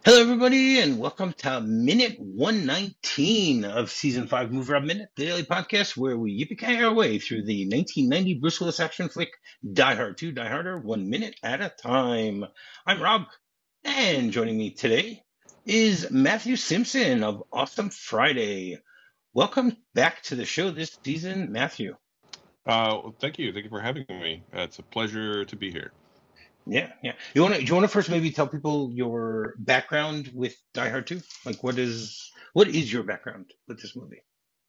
Hello, everybody, and welcome to minute 119 of season 5 Move Up Minute, the daily podcast where we yippee our way through the 1990 Bruce Willis action flick Die Hard 2, Die Harder, 1 minute at a time. I'm Rob, and joining me today is Matthew Simpson of Awesome Friday. Welcome back to the show this season, Matthew. Well, thank you. Thank you for having me. It's a pleasure to be here. Yeah, yeah. Do you want to first maybe tell people your background with Die Hard 2? Like, what is your background with this movie?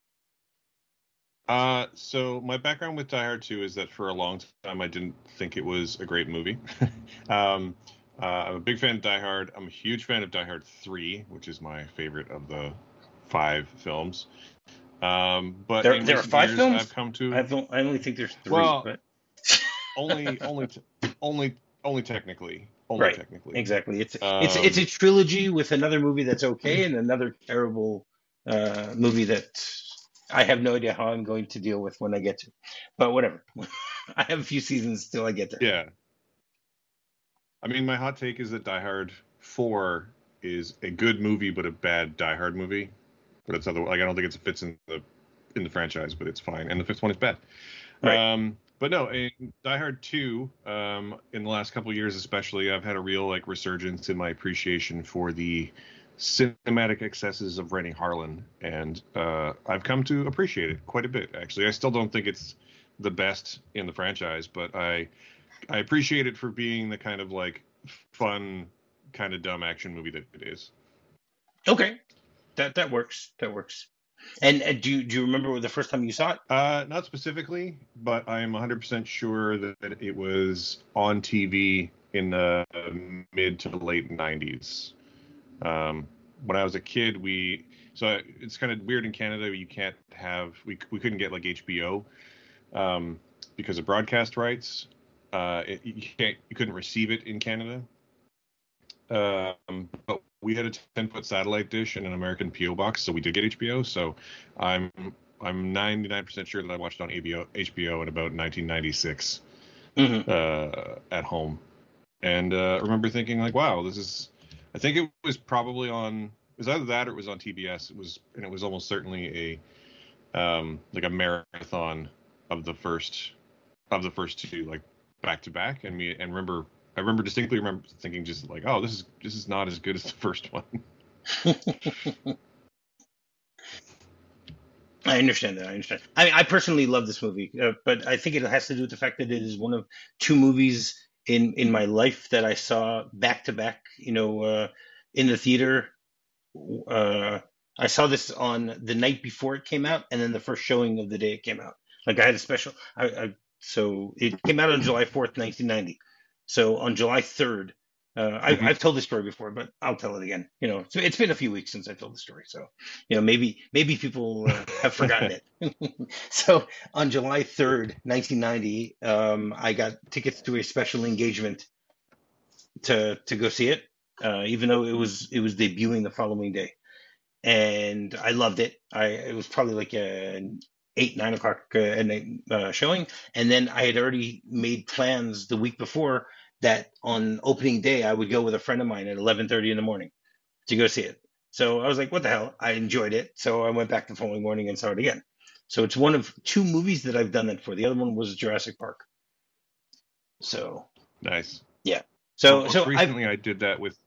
So my background with Die Hard 2 is that for a long time I didn't think it was a great movie. um, I'm a big fan of Die Hard. I'm a huge fan of Die Hard 3, which is my favorite of the 5 films. But There, in there are recent five years, films. I've come to I only think there's three, well, but only, only, only technically, right, exactly. It's a Um, trilogy with another movie that's okay and another terrible movie that I have no idea how I'm going to deal with when I get to. But whatever. I have a few seasons till I get there. yeah. I mean, my hot take is that Die Hard 4 is a good movie, but a bad Die Hard movie. But it's other like I don't think it fits in the franchise, but it's fine. And the fifth one is bad. Right. But no, in Die Hard 2, in the last couple of years especially, I've had a real like resurgence in my appreciation for the cinematic excesses of Rennie Harlan, and I've come to appreciate it quite a bit. Actually, I still don't think it's the best in the franchise, but I appreciate it for being the kind of like fun, kind of dumb action movie that it is. Okay. That works. That works. And do you remember the first time you saw it? Not specifically, but I am 100% sure that it was on TV in the mid to late 90s. When I was a kid, so it's kind of weird in Canada. You can't have we couldn't get like HBO because of broadcast rights. You couldn't receive it in Canada. But we had a 10-foot satellite dish and an American PO box, so we did get HBO. So I'm I'm 99% sure that I watched it on HBO in about 1996 Hmm. at home, and I remember thinking like, wow, this is. I think it was probably on. It was either that or it was on TBS. It was almost certainly a like a marathon of the first two, like back to back, and I remember distinctly remember thinking just like, oh, this is not as good as the first one. I understand that. I understand. I personally love this movie, but I think it has to do with the fact that it is one of two movies in my life that I saw back to back. In the theater. Uh, I saw this on the night before it came out, and then the first showing of the day it came out. Like I had a special. So it came out on July 4th, 1990. So on July 3rd, Hmm. I've told this story before, but I'll tell it again. So it's been a few weeks since I told the story, so maybe people have forgotten it. So on July 3rd, 1990, I got tickets to a special engagement to go see it, even though it was debuting the following day, and I loved it. It was probably like an 8, 9 o'clock at night showing, and then I had already made plans the week before that on opening day I would go with a friend of mine at 11:30 in the morning to go see it. So I was like, what the hell? I enjoyed it, so I went back the following morning and saw it again. So it's one of two movies that I've done that for. The other one was Jurassic Park. So Nice. yeah. So Most so I've recently, I did that with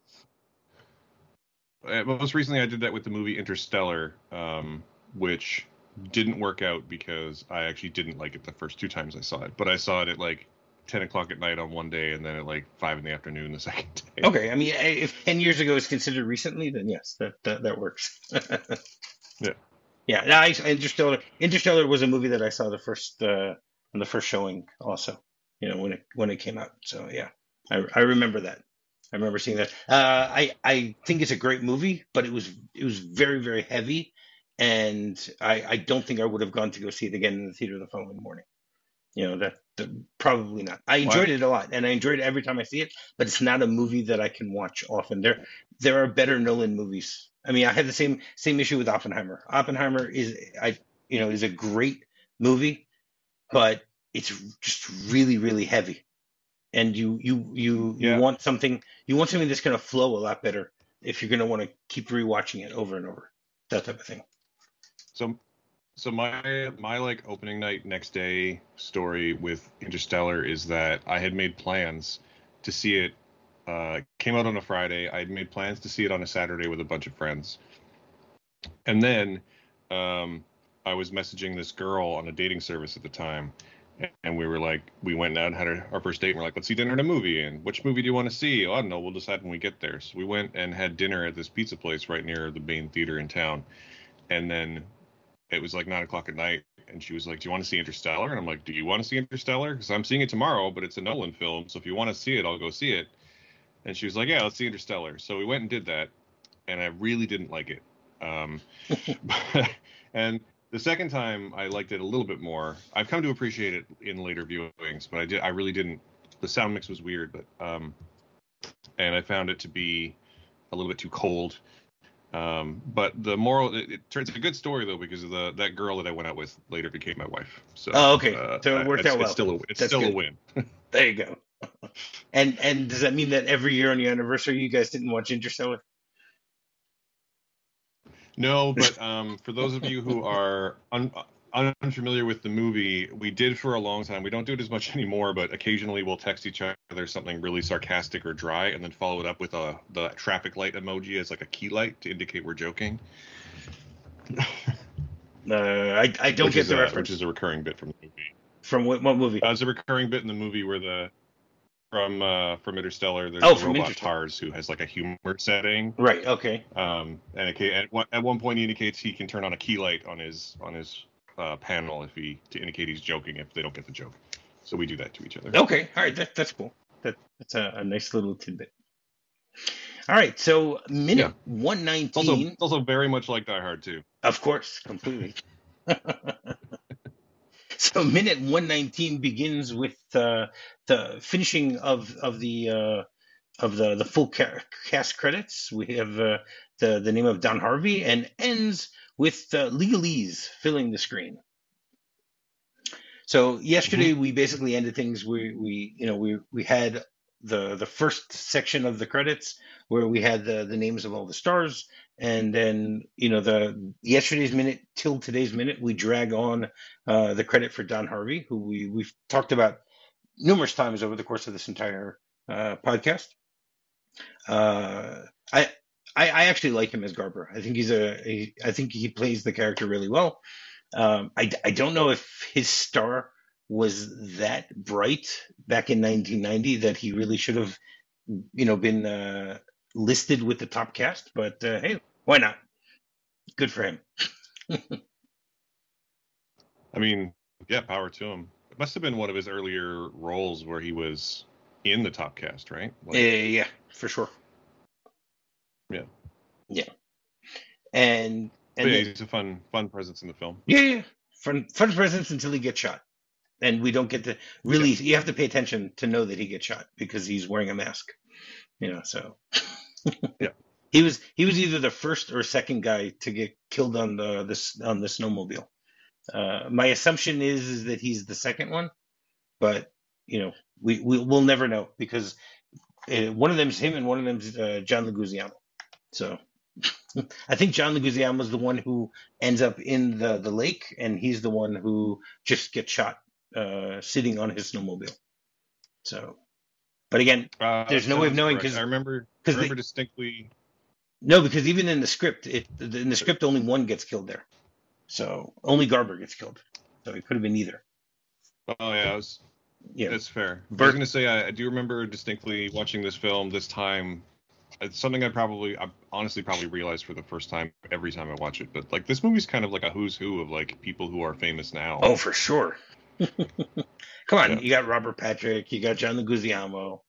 most recently I did that with the movie Interstellar, which didn't work out because I actually didn't like it the first two times I saw it. But I saw it at like 10 o'clock at night on one day, and then at like 5 in the afternoon the second day. Okay, I mean, if 10 years ago is considered recently, then yes, that works. Yeah. Yeah, no, Interstellar was a movie that I saw on the first showing also. When it came out. So yeah, I remember that. I remember seeing that. I think it's a great movie, but it was very very heavy, and I don't think I would have gone to go see it again in the theater the following morning. That probably not. I Why? enjoyed it a lot, and I enjoyed it every time I see it. But it's not a movie that I can watch often. There are better Nolan movies. I mean, I had the same issue with Oppenheimer. Oppenheimer is a great movie, but it's just really really heavy, and you Yeah. want something that's going to flow a lot better if you're going to want to keep rewatching it over and over, that type of thing. So so my like opening night next day story with Interstellar is that I had made plans to see it. Came out on a Friday. I had made plans to see it on a Saturday with a bunch of friends, and then I was messaging this girl on a dating service at the time, and we were like, we went out and had our first date. And we're like, let's see dinner at a movie. And which movie do you want to see? Oh, I don't know. We'll decide when we get there. So we went and had dinner at this pizza place right near the main theater in town, and then it was like 9 o'clock at night, and she was like, "Do you want to see Interstellar?" And I'm like, "Do you want to see Interstellar? Because I'm seeing it tomorrow, but it's a Nolan film, so if you want to see it, I'll go see it." And she was like, "Yeah, let's see Interstellar." So we went and did that, and I really didn't like it. Um, and the second time, I liked it a little bit more. I've come to appreciate it in later viewings, but I really didn't. The sound mix was weird, but and I found it to be a little bit too cold. But the moral, it turns a good story though, because of that girl that I went out with later became my wife. So Oh, okay. So it worked out well. It's still a win. There you go. And does that mean that every year on your anniversary, you guys didn't watch Interstellar? No, but for those of you who are unfamiliar with the movie, we did for a long time. We don't do it as much anymore, but occasionally we'll text each other something really sarcastic or dry, and then follow it up with the traffic light emoji as like a key light to indicate we're joking. I don't get the reference. Which is a recurring bit from the movie. From what movie? It's a recurring bit in the movie where from Interstellar, there's a robot Tars who has like a humor setting. Right. Okay. And at one point he indicates he can turn on a key light on his panel to indicate he's joking if they don't get the joke. So we do that to each other. Okay. All right. That's cool. That's a nice little tidbit. All right. So minute 119. Also very much like Die Hard 2. Of course, completely. So minute 119 begins with the finishing of the full cast credits. We have the name of Don Harvey, and ends with legalese filling the screen. So yesterday we basically ended things. We had the first section of the credits where we had the names of all the stars, and then the yesterday's minute till today's minute we drag on the credit for Don Harvey, who we've talked about numerous times over the course of this entire podcast. I actually like him as Garber. I think I think he plays the character really well. I don't know if his star was that bright back in 1990 that he really should have, been listed with the top cast. But hey, why not? Good for him. I mean, yeah, power to him. It must have been one of his earlier roles where he was in the top cast, right? Yeah, for sure. Yeah. And yeah, he's a fun presence in the film. Yeah. Fun presence until he gets shot. And we don't get to really, you have to pay attention to know that he gets shot because he's wearing a mask, so. Yeah. He was either the first or second guy to get killed on the snowmobile. My assumption is that he's the second one, but we'll never know because one of them's him and one of them's John Leguizamo. So I think John Leguizamo is the one who ends up in the lake, and he's the one who just gets shot sitting on his snowmobile. So, but again, there's no way of knowing because I remember distinctly. No, because even in the script, only one gets killed there. So only Garber gets killed. So it could have been either. Oh yeah, that's fair. I was going to say I do remember distinctly watching this film this time. It's something I honestly probably realized for the first time every time I watch it. But like this movie's kind of like a who's who of like people who are famous now. Oh, for sure. Come on, You got Robert Patrick, you got John Leguizamo,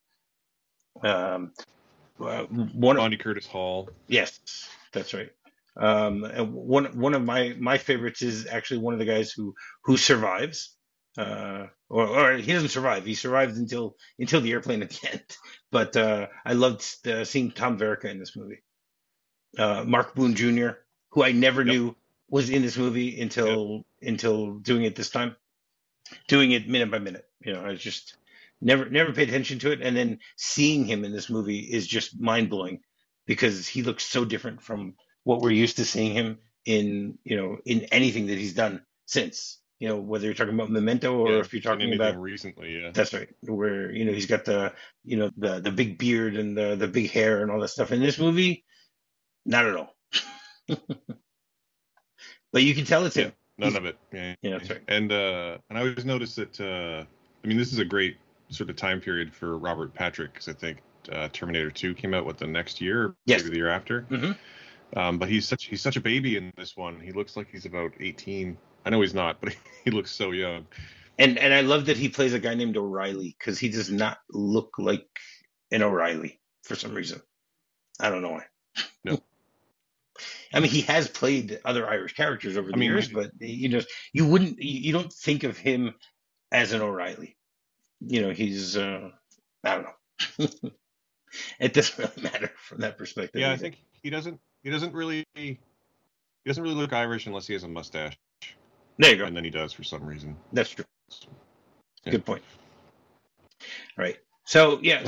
Bonnie Curtis Hall. Yes, that's right. And one of my favorites is actually one of the guys who survives. Or he doesn't survive. He survives until the airplane at the end. But I loved seeing Tom Verica in this movie. Mark Boone Jr., who I never knew was in this movie until doing it this time, doing it minute by minute. I just never paid attention to it, and then seeing him in this movie is just mind blowing. because he looks so different from what we're used to seeing him in, in anything that he's done since. Whether you're talking about Memento or Yeah, if you're in talking anything about, recently, yeah. that's right, where he's got the big beard and the big hair and all that stuff. In this movie, not at all. But you can tell it's Yeah, him. none of it. Yeah, Yeah, that's right. and I always noticed that. I mean, this is a great sort of time period for Robert Patrick because I think Terminator 2 came out the next year, or Yes. maybe the year after. But he's such a baby in this one. He looks like he's about 18. I know he's not, but he looks so young. And I love that he plays a guy named O'Reilly because he does not look like an O'Reilly for some reason. I don't know why. No. I mean, he has played other Irish characters over the years, but you don't think of him as an O'Reilly. He's I don't know. It doesn't really matter from that perspective. Yeah, either. I think he doesn't really look Irish unless he has a mustache. There you go. And then he does for some reason. That's true. Yeah. Good point. All right. So yeah,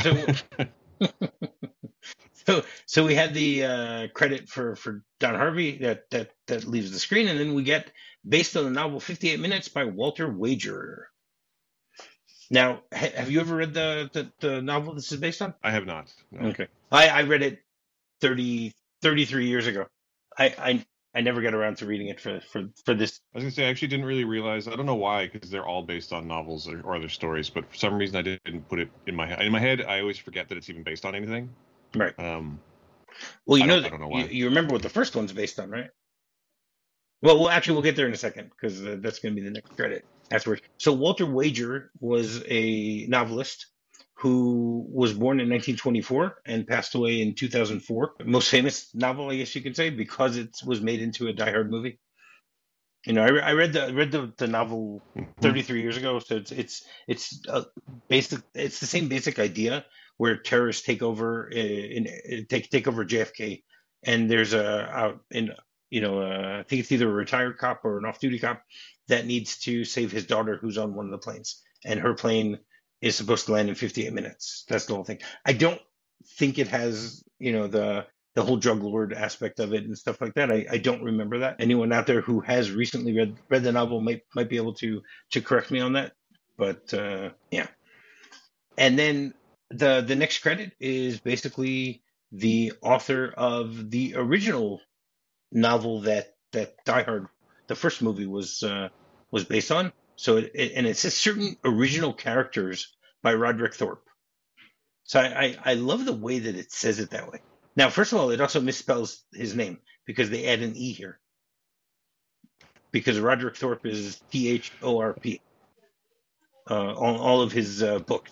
so we had the credit for Don Harvey that leaves the screen, and then we get based on the novel 58 Minutes by Walter Wager. Now, have you ever read the novel this is based on? I have not. No. Okay. I read it 33 years ago. I never got around to reading it for this. I was gonna say I actually didn't really realize. I don't know why, because they're all based on novels or other stories. But for some reason, I didn't put it in my head. In my head, I always forget that it's even based on anything. Right. Well, I don't know why. You remember what the first one's based on, right? Well, actually, we'll get there in a second because that's going to be the next credit afterwards. So Walter Wager was a novelist who was born in 1924 and passed away in 2004. Most famous novel, I guess you could say, because it was made into a Die Hard movie. I read the novel 33 years ago, so it's basic. It's the same basic idea where terrorists take over take over JFK, and there's I think it's either a retired cop or an off-duty cop that needs to save his daughter who's on one of the planes, and her plane is supposed to land in 58 minutes. That's the whole thing. I don't think it has, the whole drug lord aspect of it and stuff like that. I don't remember that. Anyone out there who has recently read the novel might be able to correct me on that. But yeah. And then the next credit is basically the author of the original novel that Die Hard, the first movie, was based on. So it says certain original characters by Roderick Thorpe. So I love the way that it says it that way. Now, first of all, it also misspells his name because they add an E here. Because Roderick Thorpe is Thorp on all of his books.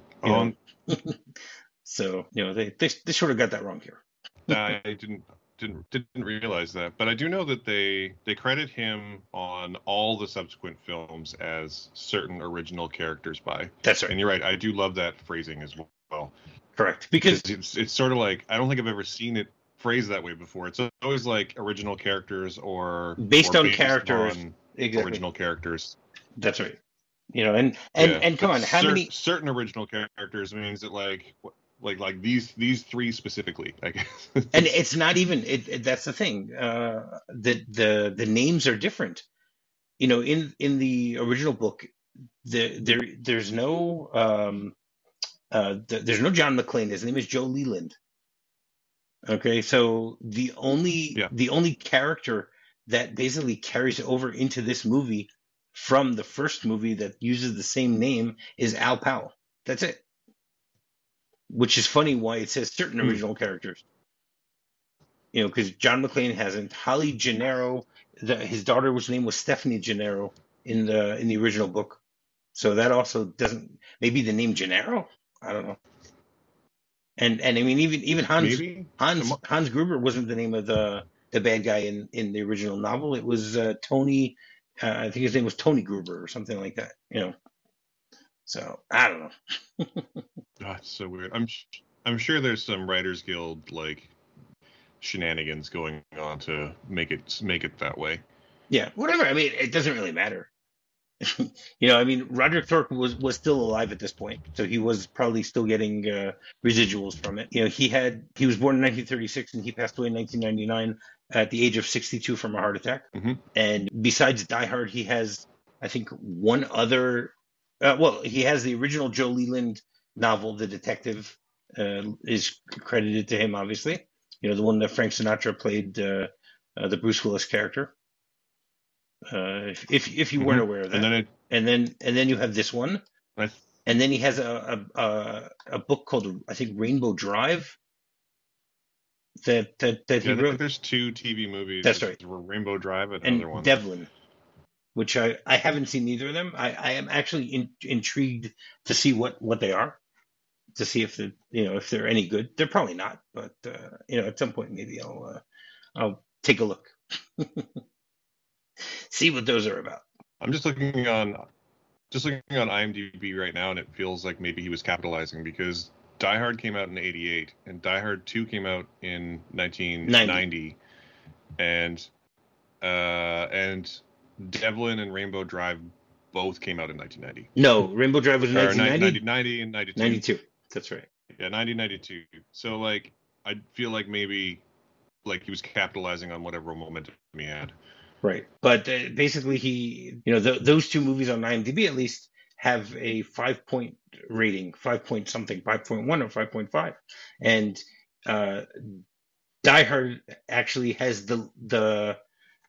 So they sort of got that wrong here. I didn't realize that, but I do know that they credit him on all the subsequent films as certain original characters by. That's right. And you're right. I do love that phrasing as well. Correct, because it's sort of like, I don't think I've ever seen it phrased that way before. It's always like original characters or based on characters, exactly. Original characters. That's right. And come on, how many certain original characters means that like these three specifically, I guess. And it's not even that's the thing. The names are different. In the original book, there's no there's no John McClane. His name is Joe Leland. Okay, so the only character that basically carries over into this movie from the first movie that uses the same name is Al Powell. That's it. Which is funny why it says certain original characters. Because John McClane hasn't. Holly Gennaro, his daughter, which name was Stephanie Gennaro in the original book. So that also doesn't. Maybe the name Gennaro. I don't know. And I mean even Hans Gruber wasn't the name of the bad guy in the original novel. It was Tony. I think his name was Tony Gruber or something like that. So I don't know. That's so weird. I'm sure there's some Writers Guild like shenanigans going on to make it that way. Yeah, whatever. I mean, it doesn't really matter. I mean, Roderick Thorpe was still alive at this point, so he was probably still getting residuals from it. He was born in 1936 and he passed away in 1999 at the age of 62 from a heart attack. Hmm. And besides Die Hard, he has, I think, one other. Well, he has the original Joe Leland novel, The Detective, is credited to him, obviously. The one that Frank Sinatra played the Bruce Willis character. If you weren't Hmm. aware of And that, then it, and then you have this one, I, and then he has a book called, I think, Rainbow Drive that he yeah, I think wrote. there's two TV movies. That's right, There's Rainbow Drive and and another one. Devlin, which I haven't seen either of them. I am actually intrigued to see what they are, to see if they're any good. They're probably not, but at some point maybe I'll take a look, see what those are about. I'm just looking on IMDb right now, and it feels like maybe he was capitalizing because Die Hard came out in '88, and Die Hard 2 came out in 90. 1990, and Devlin and Rainbow Drive both came out in 1990, No, Rainbow Drive was in or 1990. 90 and 92. 92. That's right. Yeah, 1992. So like, I feel like maybe like he was capitalizing on whatever momentum he had. Right. But basically, those two movies on IMDb at least have a 5 point rating, 5 point something, 5.1 or 5.5. And uh, Die Hard actually has the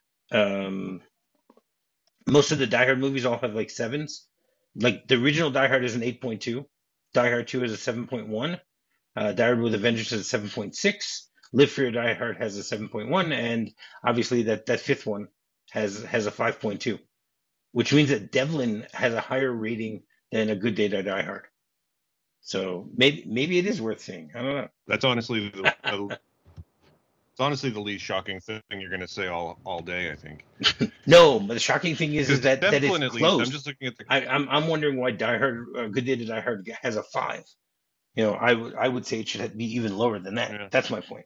most of the Die Hard movies all have like sevens. Like the original Die Hard is an 8.2. Die Hard 2 is a 7.1. Die Hard with a Vengeance is a 7.6. Live Free or Die Hard has a 7.1, and obviously that fifth one has a 5.2, which means that Devlin has a higher rating than A Good Day to Die Hard. So maybe it is worth seeing. I don't That's honestly it's honestly the least shocking thing you're going to say all day, I think. know. No, but the shocking thing is Because that Devlin, it's at least, I'm close. just looking at the. I'm wondering why Die Hard, Good Day to Die Hard has a 5. I would say it should be even lower than that. Yeah, That's my point.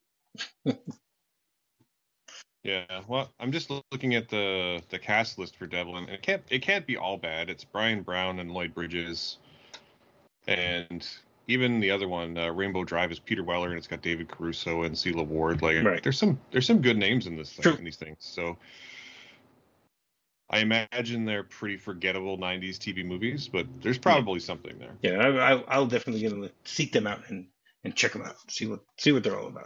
yeah. Well, I'm just looking at the cast list for Devlin, and it can't be all bad. It's Brian Brown and Lloyd Bridges, and even the other one, Rainbow Drive, is Peter Weller, and it's got David Caruso and Cela Ward. Like, Right. there's some good names in True. these things. So I imagine they're pretty forgettable '90s TV movies, but there's probably something there. Yeah, I'll definitely seek them out and check them out. See what they're all about.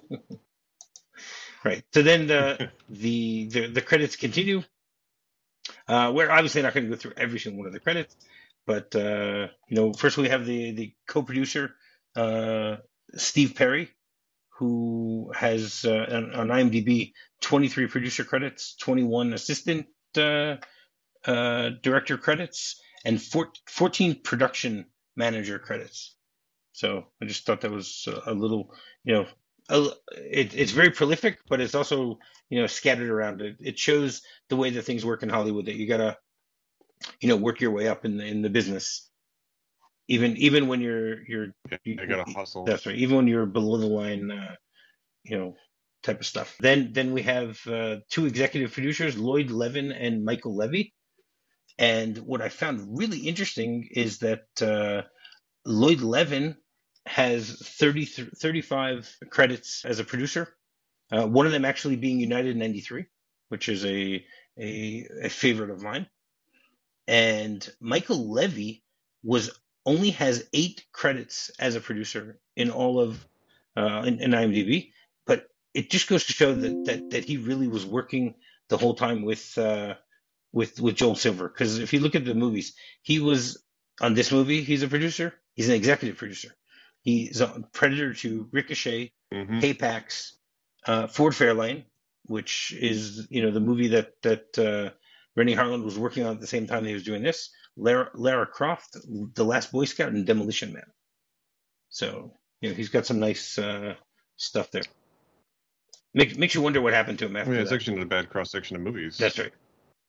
Right. So then the credits continue. We're obviously not going to go through every single one of the credits, but first we have the co-producer, Steve Perry, who has on IMDb 23 producer credits, 21 assistant director credits, and 14 production manager credits. So I just thought that was a little, it's very prolific, but it's also, scattered around. It shows the way that things work in Hollywood, that you gotta, work your way up in the business, even when I gotta hustle. that's right, even when you're below the line, type of stuff. Then we have two executive producers, Lloyd Levin and Michael Levy. And what I found really interesting is that Lloyd Levin has 35 credits as a producer. One of them actually being United 93, which is a favorite of mine. And Michael Levy only has 8 credits as a producer in all of in IMDb, but it just goes to show that he really was working the whole time with Joel Silver. Because if you look at the movies, he was on this movie. He's a producer. He's an executive producer. He's on Predator 2, Ricochet, Mm-hmm. Paypax, Ford Fairlane, which is the movie that Rennie Harlan was working on at the same time he was doing this. Lara Croft, The Last Boy Scout, and Demolition Man. So he's got some nice stuff there. Makes you wonder what happened to him after It's that. actually not a bad cross section of movies. That's right.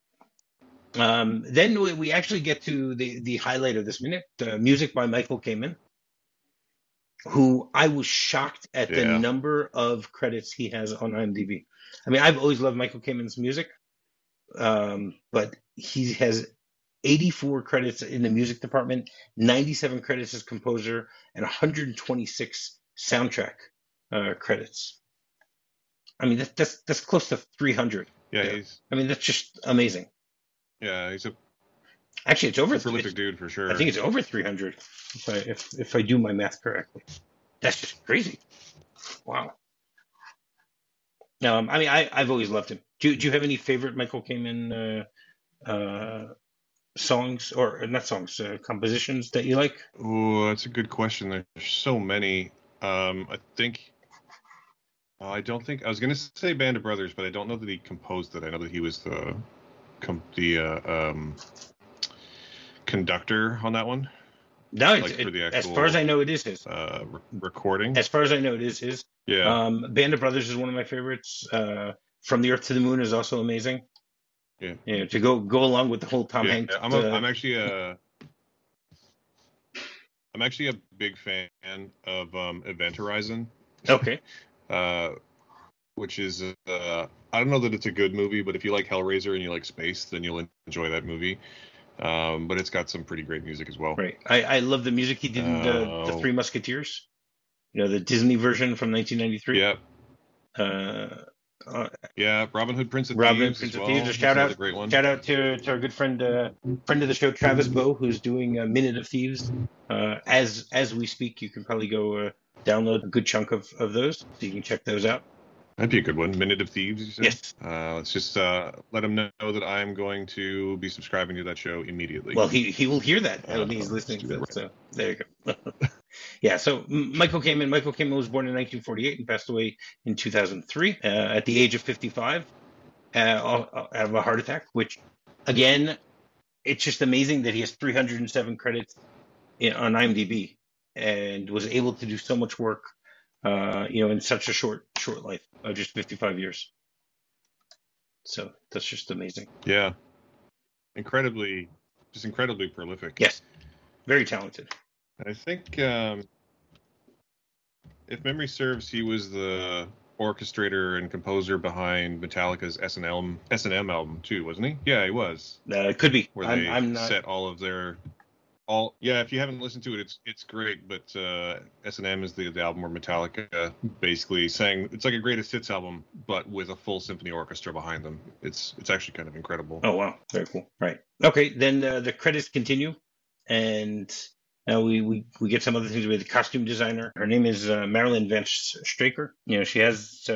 Then we actually get to the highlight of this minute, music by Michael Kamen, who I was shocked at the Yeah. number of credits he has on IMDb. I mean, I've always loved Michael Kamen's music, But he has 84 credits in the music department, 97 credits as composer, and 126 soundtrack credits. I mean, that's close to 300. Yeah, Yeah. he's I mean, that's just amazing. he's a Actually, it's over. prolific dude for sure. I think it's over 300 if I do my math correctly. That's just crazy. Wow. I mean, I've always loved him. Do you have any favorite Michael Kamen songs or not songs, compositions that you like? Oh, that's a good question. There's so many. I think I don't think I was gonna say Band of Brothers, but I don't know that he composed it. I know that he was the conductor on that one. No, Like for the as far as I actual know, it is his. recording. As far as I know, it is his. Yeah, Band of Brothers is one of my favorites. From the Earth to the Moon is also amazing. yeah, You know, to go along with the whole Tom yeah. Hanks. I'm actually a big fan of Event Horizon, Okay. which is I don't know that it's a good movie, but if you like Hellraiser and you like space, then you'll enjoy that movie. But it's got some pretty great music as well. Right. I love the music he did in the Three Musketeers. You know, the Disney version from 1993. Yeah, yeah. Robin Hood, Prince of Thieves. Prince as of well. Thieves. That's another great one. Shout out to our good friend friend of the show, Travis Bow, who's doing Minute of Thieves. As we speak, you can probably go download a good chunk of those, so you can check those out. That'd be a good one. Minute of Thieves, you said? Yes. Let's just let him know that I'm going to be subscribing to that show immediately. Well, he will hear that when he's listening to this. So there you go. Yeah. So Michael Kamen was born in 1948 and passed away in 2003 at the age of 55 out of a heart attack. Which, again, it's just amazing that he has 307 credits on IMDb and was able to do so much work, in such a short life of just 55 years. So that's just amazing. Yeah, incredibly prolific. Yes, very talented. I think, if memory serves, he was the orchestrator and composer behind Metallica's S&M album too, wasn't he? Yeah, he was. It could be. Where they I'm not. set all of their yeah, if you haven't listened to it, it's great. But S&M is the album where Metallica basically sang. It's like a greatest hits album, but with a full symphony orchestra behind them. It's actually kind of incredible. Oh wow, very cool. Right. Okay, then the credits continue, and now we get some other things with the costume designer. Her name is Marilyn Vance Straker. You know, she has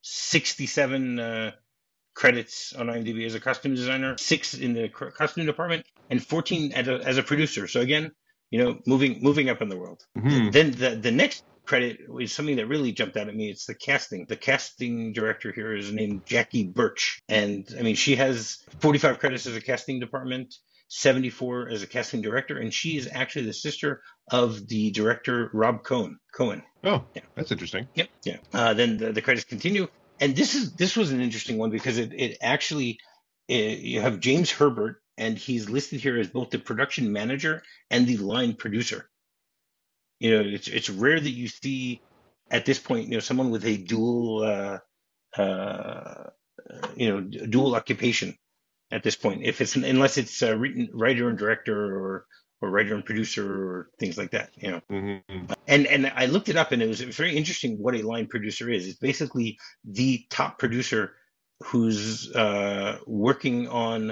67 credits on IMDb as a costume designer, 6 in the costume department, and 14 as a producer. So again, moving up in the world. Mm-hmm. Then the next credit is something that really jumped out at me. It's the casting. The casting director here is named Jackie Birch, and I mean she has 45 credits as a casting department, 74 as a casting director, and she is actually the sister of the director Rob Cohen. Oh, yeah, that's interesting. Yep. Yeah. Then the credits continue. And this was an interesting one because it actually you have James Herbert, and he's listed here as both the production manager and the line producer. You know, it's rare that you see at this point, someone with a dual occupation at this point. Unless it's writer and director or writer and producer or things like that, Mm-hmm. And I looked it up, and it was very interesting what a line producer is. It's basically the top producer who's working on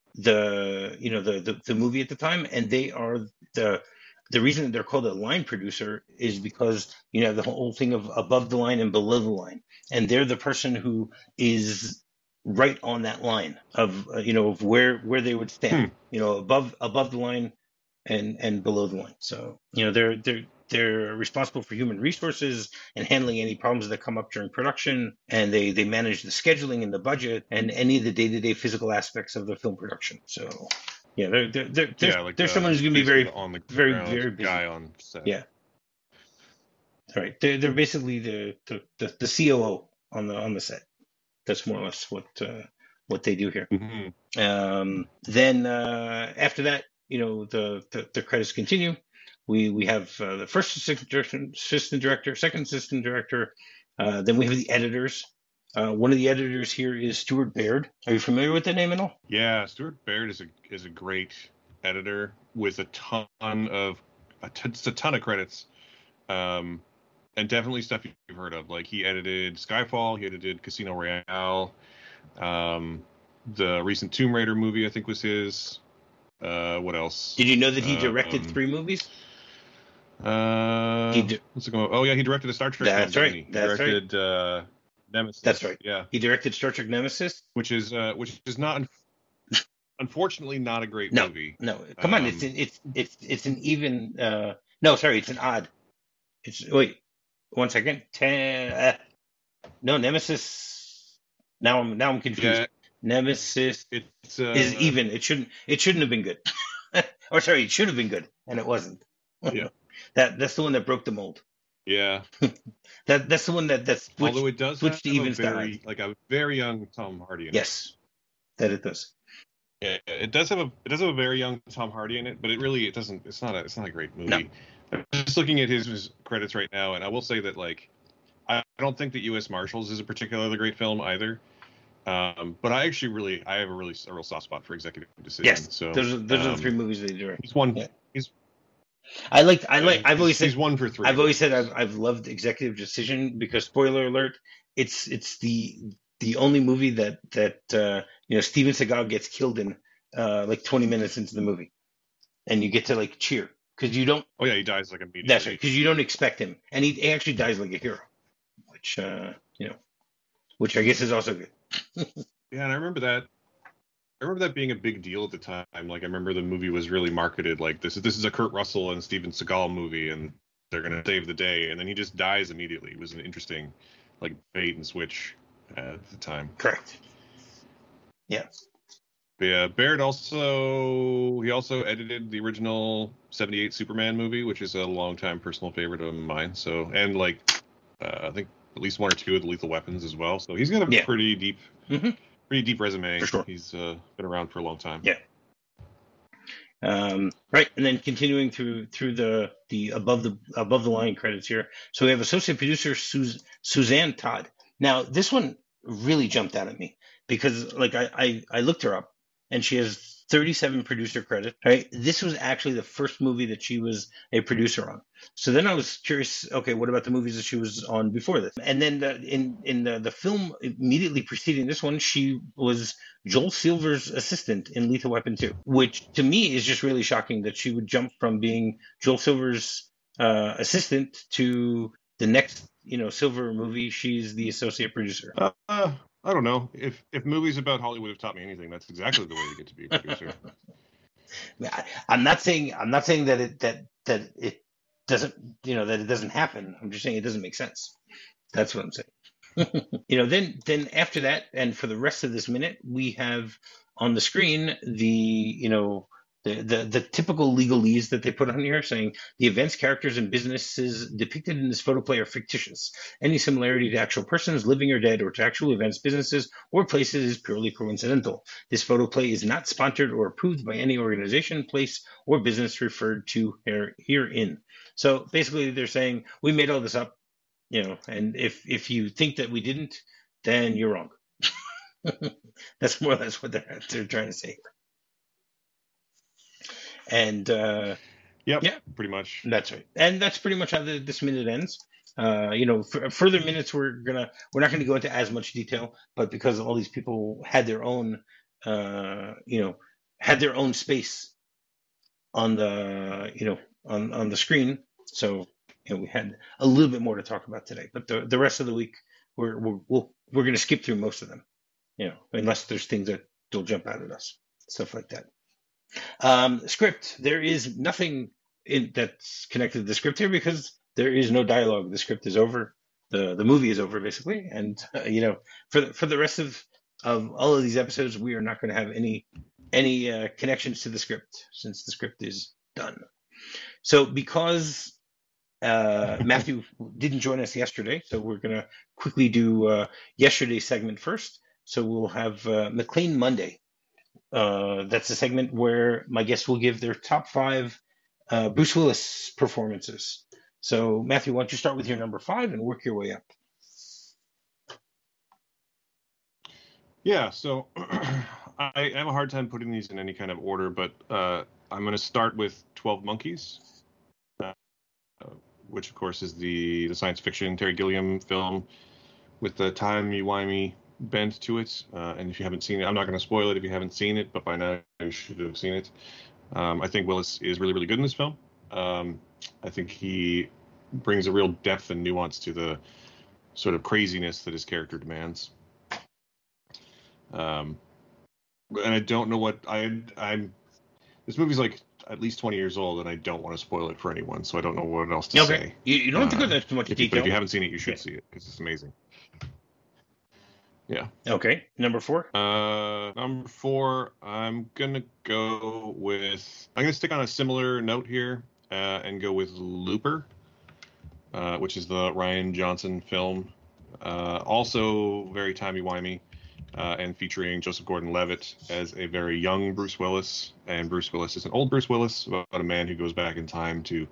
the movie at the time, and they are the reason that they're called a line producer is because the whole thing of above the line and below the line, and they're the person who is right on that line of of where they would stand, above the line and below the line. So they're responsible for human resources and handling any problems that come up during production, and they manage the scheduling and the budget and any of the day-to-day physical aspects of the film production. So yeah, there's someone who's going to be very on the very very busy guy on set. Yeah, right. They're basically the COO on the set. That's more or less what they do here. Mm-hmm. Then after that, the credits continue. We have the first assistant director, second assistant director. Then we have the editors. One of the editors here is Stuart Baird. Are you familiar with the name at all? Yeah, Stuart Baird is a great editor with just a ton of credits, and definitely stuff you've heard of. Like he edited Skyfall, he edited Casino Royale, the recent Tomb Raider movie I think was his. What else? Did you know that he directed 3 movies? What's it going? Oh yeah, he directed a Star Trek. That's film, right. He That's directed Nemesis. That's right. Yeah, he directed Star Trek Nemesis, which is not unfortunately not a great movie. No, come on, it's an even. No, sorry, it's an odd. Wait, 1 second. No, Nemesis. Now I'm confused. Yeah, Nemesis is even. It shouldn't have been good. Or sorry, it should have been good, and it wasn't. Yeah. That's the one that broke the mold. Yeah. That's the one that switched. Although it does switched have even a very young Tom Hardy in it. Yes, that it does. Yeah, it does have a very young Tom Hardy in it, but it doesn't. It's not a great movie. No. I'm just looking at his credits right now, and I will say that like I don't think that U.S. Marshals is a particularly great film either. But I have a real soft spot for Executive Decision. Yes, so those are the 3 movies they direct. He's one. Yeah. I've always said he's 1 for 3. I've always said I've loved Executive Decision because, spoiler alert, it's the only movie that Steven Seagal gets killed in like 20 minutes into the movie, and you get to like cheer because you don't. Oh yeah, he dies like immediately. That's right, because you don't expect him, and he actually dies like a hero, which I guess is also good. Yeah, and I remember that being a big deal at the time. Like I remember the movie was really marketed like this is a Kurt Russell and Steven Seagal movie, and they're gonna save the day, and then he just dies immediately. It was an interesting like bait and switch at the time. Correct. Yeah. But yeah, Baird also edited the original '78 Superman movie, which is a longtime personal favorite of mine. So and like I think at least 1 or 2 of the Lethal Weapons as well. So he's got a pretty deep resume. For sure. He's been around for a long time. Yeah. Right, and then continuing through the above the line credits here. So we have associate producer Suzanne Todd. Now this one really jumped out at me because like I looked her up and she has 37 producer credits. Right, this was actually the first movie that she was a producer on. So then I was curious. Okay, what about the movies that she was on before this? And then in the film immediately preceding this one, she was Joel Silver's assistant in Lethal Weapon 2, which to me is just really shocking that she would jump from being Joel Silver's assistant to the next Silver movie. She's the associate producer. I don't know. If movies about Hollywood have taught me anything, that's exactly the way to get to be a producer. I'm not saying that it doesn't that it doesn't happen. I'm just saying it doesn't make sense. That's what I'm saying. Then after that, and for the rest of this minute, we have on the screen the typical legalese that they put on here, saying the events, characters, and businesses depicted in this photoplay are fictitious. Any similarity to actual persons, living or dead, or to actual events, businesses, or places is purely coincidental. This photoplay is not sponsored or approved by any organization, place, or business referred to herein. So basically, they're saying we made all this up, and if you think that we didn't, then you're wrong. That's more or less what they're trying to say. And pretty much. That's right, and that's pretty much how this minute ends. For further minutes, we're not going to go into as much detail, but because all these people had their own, space on the, on the screen, so we had a little bit more to talk about today. But the rest of the week, we're going to skip through most of them, unless there's things that will jump out at us, stuff like that. Script. There is nothing that's connected to the script here because there is no dialogue. The script is over. The movie is over basically, and for the rest of all of these episodes, we are not going to have any connections to the script since the script is done. So because Matthew didn't join us yesterday, so we're going to quickly do yesterday's segment first. So we'll have McLean Monday. That's a segment where my guests will give their top 5 Bruce Willis performances. So, Matthew, why don't you start with your number 5 and work your way up? Yeah, so I have a hard time putting these in any kind of order, but I'm going to start with 12 Monkeys, uh, which of course is the science fiction Terry Gilliam film with the timey-wimey bent to it. And if you haven't seen it, I'm not going to spoil it if you haven't seen it, but by now you should have seen it. I think Willis is really, really good in this film. I think he brings a real depth and nuance to the sort of craziness that his character demands. And I don't know what I'm. This movie's like at least 20 years old, and I don't want to spoil it for anyone, so I don't know what else to say. You don't have to go into too much detail. But if you haven't seen it, you should see it because it's amazing. Yeah. Okay. Number 4. Number 4, I'm gonna go with. I'm gonna stick on a similar note here and go with Looper, which is the Rian Johnson film. Also very timey-wimey. And featuring Joseph Gordon-Levitt as a very young Bruce Willis, and Bruce Willis is an old Bruce Willis, about a man who goes back in time to,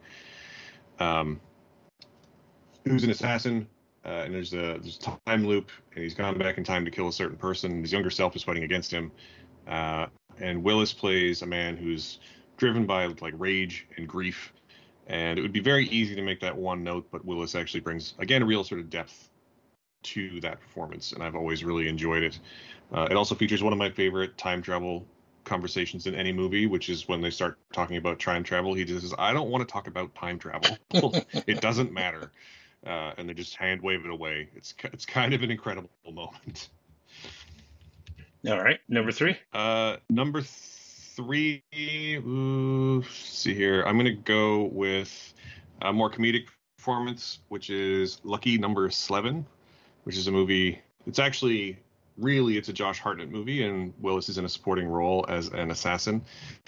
who's an assassin, and there's a time loop, and he's gone back in time to kill a certain person. His younger self is fighting against him, and Willis plays a man who's driven by like rage and grief, and it would be very easy to make that one note, but Willis actually brings again a real sort of depth to that performance, and I've always really enjoyed it. It also features one of my favorite time travel conversations in any movie, which is when they start talking about time travel. He just says, "I don't want to talk about time travel. It doesn't matter," and they just hand wave it away. It's kind of an incredible moment. All right, number 3. Number 3. Let's see here. I'm gonna go with a more comedic performance, which is Lucky Number 11. Which is a movie. It's actually it's a Josh Hartnett movie, and Willis is in a supporting role as an assassin.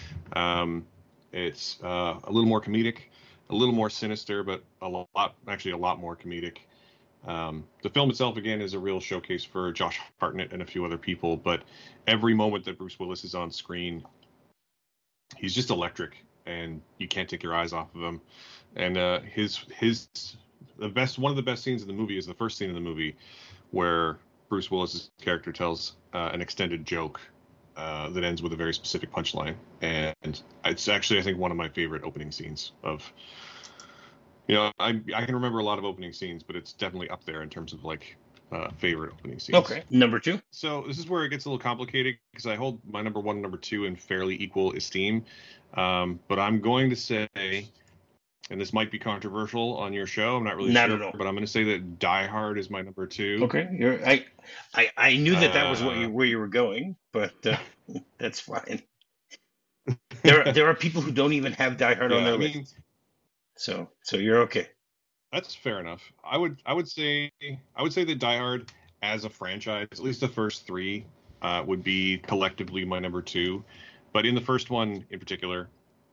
It's a little more comedic, a little more sinister, but a lot more comedic. The film itself, again, is a real showcase for Josh Hartnett and a few other people, but every moment that Bruce Willis is on screen, he's just electric, and you can't take your eyes off of him. And one of the best scenes in the movie is the first scene in the movie where Bruce Willis's character tells an extended joke that ends with a very specific punchline, and it's actually, I think, one of my favorite opening scenes of. I can remember a lot of opening scenes, but it's definitely up there in terms of like favorite opening scenes. Okay, number 2. So this is where it gets a little complicated because I hold my number 1 and number 2 in fairly equal esteem, but I'm going to say. And this might be controversial on your show. I'm not really sure, but I'm going to say that Die Hard is my number 2. Okay, I knew that was where you were going, but that's fine. There are people who don't even have Die Hard on their list, so you're okay. That's fair enough. I would say that Die Hard as a franchise, at least the first 3, would be collectively my number 2, but in the first one in particular.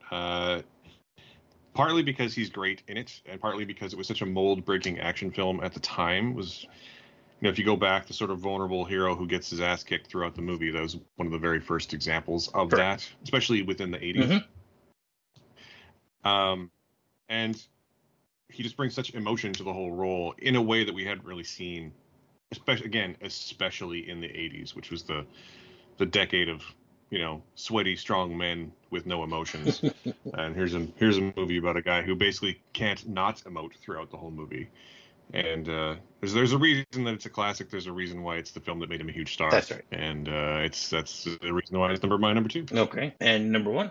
Partly because he's great in it, and partly because it was such a mold-breaking action film at the time. If you go back, the sort of vulnerable hero who gets his ass kicked throughout the movie, that was one of the very first examples of that, especially within the 80s. Mm-hmm. And he just brings such emotion to the whole role in a way that we hadn't really seen, especially in the 80s, which was the decade of sweaty, strong men with no emotions. And here's a movie about a guy who basically can't not emote throughout the whole movie. And there's a reason that it's a classic. There's a reason why it's the film that made him a huge star. That's right. And that's the reason why it's my number 2. Okay. And number 1?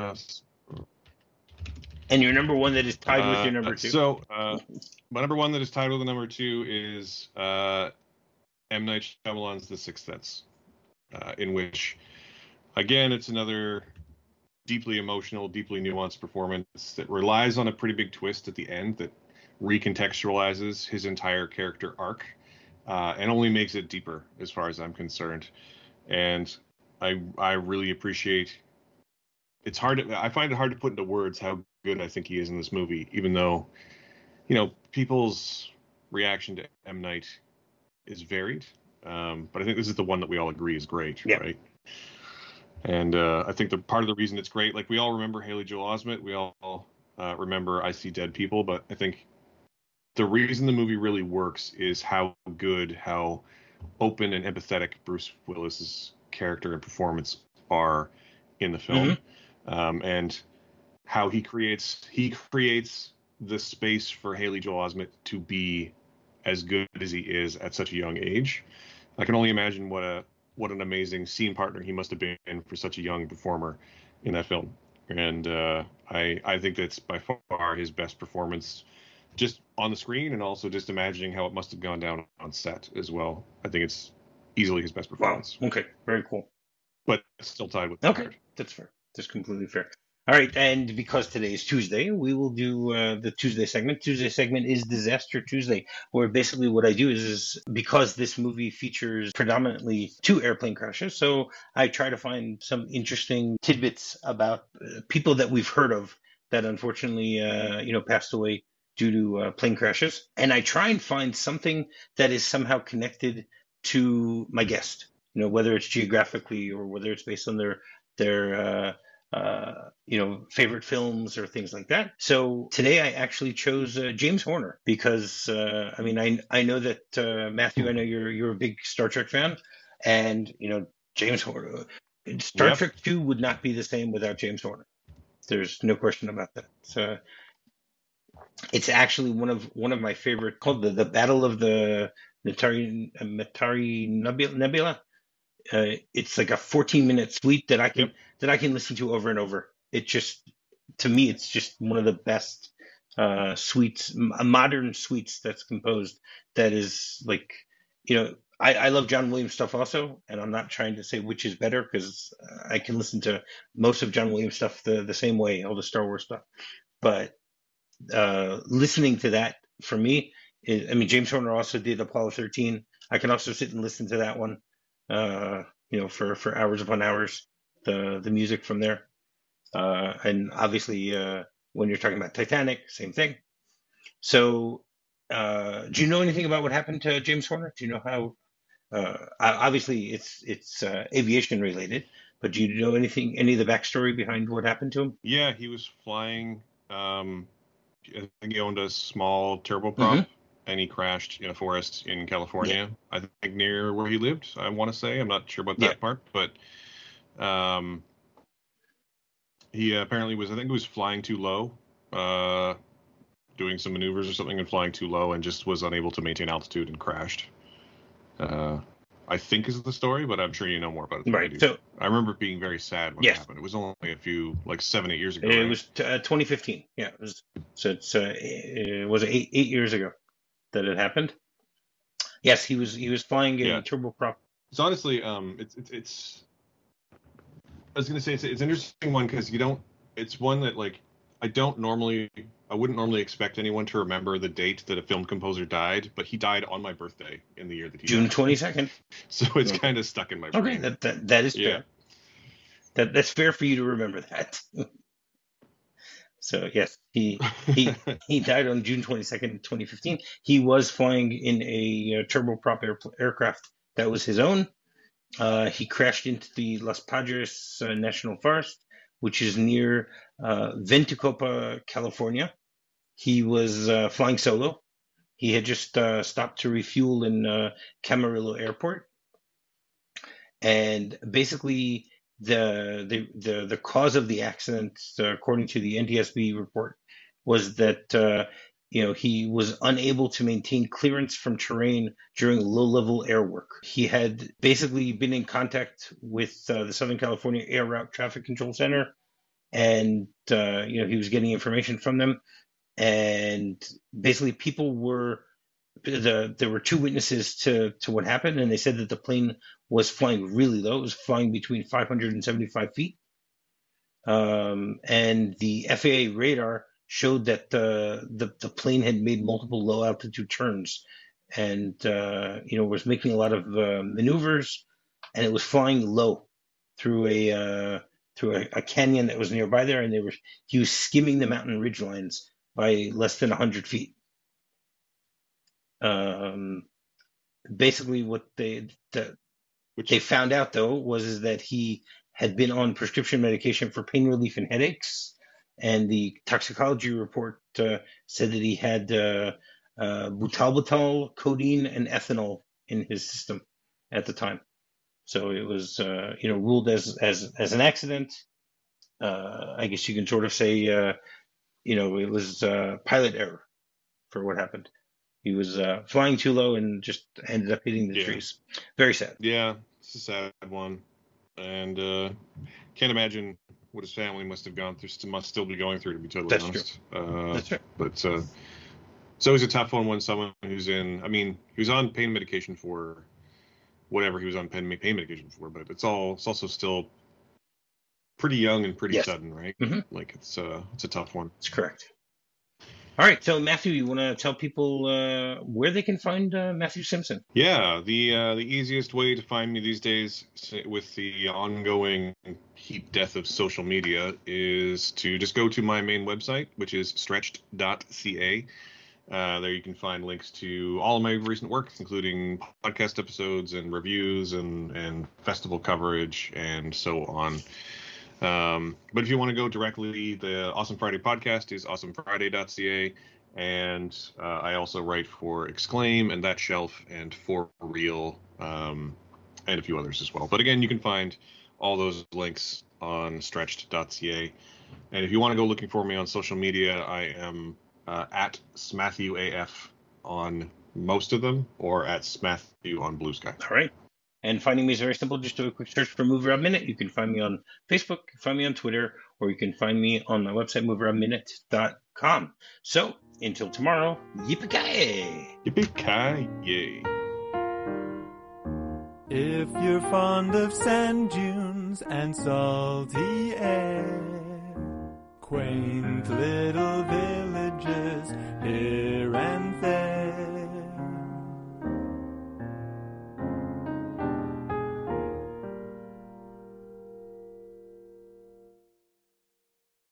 And your number 1 that is tied with your number 2? So my number 1 that is tied with the number 2 is M. Night Shyamalan's The Sixth Sense, in which, again, it's another deeply emotional, deeply nuanced performance that relies on a pretty big twist at the end that recontextualizes his entire character arc and only makes it deeper as far as I'm concerned. And I really appreciate. I find it hard to put into words how good I think he is in this movie, even though, people's reaction to M. Night is varied. But I think this is the one that we all agree is great, right? And I think part of the reason it's great, like we all remember Haley Joel Osment, we all remember I See Dead People, but I think the reason the movie really works is how open and empathetic Bruce Willis's character and performance are in the Hmm. film, and how he creates the space for Haley Joel Osment to be as good as he is at such a young age. I can only imagine what an amazing scene partner he must have been for such a young performer in that film. And I think that's by far his best performance, just on the screen, and also just imagining how it must have gone down on set as well. I think it's easily his best Wow. performance, Okay. Very cool. but still tied with Okay. Hard. That's fair. That's completely fair. All right. And because today is Tuesday, we will do the Tuesday segment. Tuesday segment is Disaster Tuesday, where basically what I do is because this movie features predominantly two airplane crashes, so I try to find some interesting tidbits about people that we've heard of that unfortunately, passed away due to plane crashes. And I try and find something that is somehow connected to my guest, whether it's geographically or whether it's based on their favorite films or things like that. So today I actually chose James Horner because I know that Matthew, I know you're a big Star Trek fan, and James Horner, Star Yep. Trek 2 would not be the same without James Horner. There's no question about that. It's actually one of my favorite, called the Battle of the Matari Nebula. It's like a 14-minute suite that Yep. I can listen to over and over. It just, to me, it's just one of the best suites, modern suites that's composed. That is like, I love John Williams stuff also, and I'm not trying to say which is better because I can listen to most of John Williams stuff the same way, all the Star Wars stuff. But listening to that for me, James Horner also did Apollo 13. I can also sit and listen to that one, for hours upon hours, the music from there. And obviously, when you're talking about Titanic, same thing. So, do you know anything about what happened to James Horner? Do you know how? Obviously, it's aviation related, but do you know any of the backstory behind what happened to him? Yeah, he was flying. I think he owned a small Hmm. turboprop, and he crashed in a forest in Yeah, California. I think near where he lived. I want to say, I'm not sure about yeah. that part, but um, he apparently was. I think he was flying too low, doing some maneuvers or something, and flying too low, and just was unable to maintain altitude and crashed. Uh, I think is the story, but I'm sure you know more about it than I Right. do. So, I remember being very sad when it yes, happened. It was only a few, like 7, 8 years ago, it right? was 2015. Yeah, it was. So it was 8 years ago that it happened. Yes, he was flying a Yeah. turboprop. It's honestly, it's. I was gonna say it's an interesting one because you don't. It's one that like I wouldn't normally expect anyone to remember the date that a film composer died, but he died on my birthday in the year that he June died. 22nd. So it's Okay. kind of stuck in my Okay, brain. that is Yeah. fair. That's fair for you to remember that. So yes, he died on June 22nd, 2015. He was flying in a turboprop aircraft that was his own. He crashed into the Las Padres National Forest, which is near Ventucopa, California. He was flying solo. He had just stopped to refuel in Camarillo Airport, and basically the cause of the accident, according to the NTSB report, was that he was unable to maintain clearance from terrain during low-level air work. He had basically been in contact with the Southern California Air Route Traffic Control Center, and he was getting information from them, and basically there were two witnesses to what happened, and they said that the plane was flying really low. It was flying between 500 and 75 feet. And the FAA radar showed that the plane had made multiple low altitude turns, and was making a lot of maneuvers, and it was flying low through a canyon that was nearby there, and he was skimming the mountain ridge lines by less than 100 feet. Um, Basically, what they found out though was that he had been on prescription medication for pain relief and headaches, and the toxicology report said that he had butalbital, codeine, and ethanol in his system. at the time. So it was, ruled as an accident. I guess you can sort of say, it was pilot error for what happened. He was flying too low and just ended up hitting the trees. Very sad. Yeah, it's a sad one. And can't imagine what his family must have gone through, must still be going through, to be totally honest. That's true. But it's always a tough one when someone who's he was on pain medication for whatever he was on pain medication for, but it's also still pretty young and pretty sudden, right? Mm-hmm. Like it's a tough one. That's correct. All right, so Matthew, you want to tell people where they can find Matthew Simpson? Yeah, the easiest way to find me these days, with the ongoing heap death of social media, is to just go to my main website, which is stretched.ca. There you can find links to all of my recent work, including podcast episodes and reviews and festival coverage and so on. But if you want to go directly, the Awesome Friday podcast is awesomefriday.ca, and I also write for Exclaim and That Shelf and For Real, and a few others as well. But again, you can find all those links on stretched.ca. And if you want to go looking for me on social media, I am at SmatthewAF on most of them, or at Smatthew on Blue Sky. All right. And finding me is very simple. Just do a quick search for MovieRob Minute. You can find me on Facebook, find me on Twitter, or you can find me on my website, MovieRobMinute.com. So, until tomorrow, yippee-ki-yay! Yippee-ki-yay! If you're fond of sand dunes and salty air, quaint little villages here and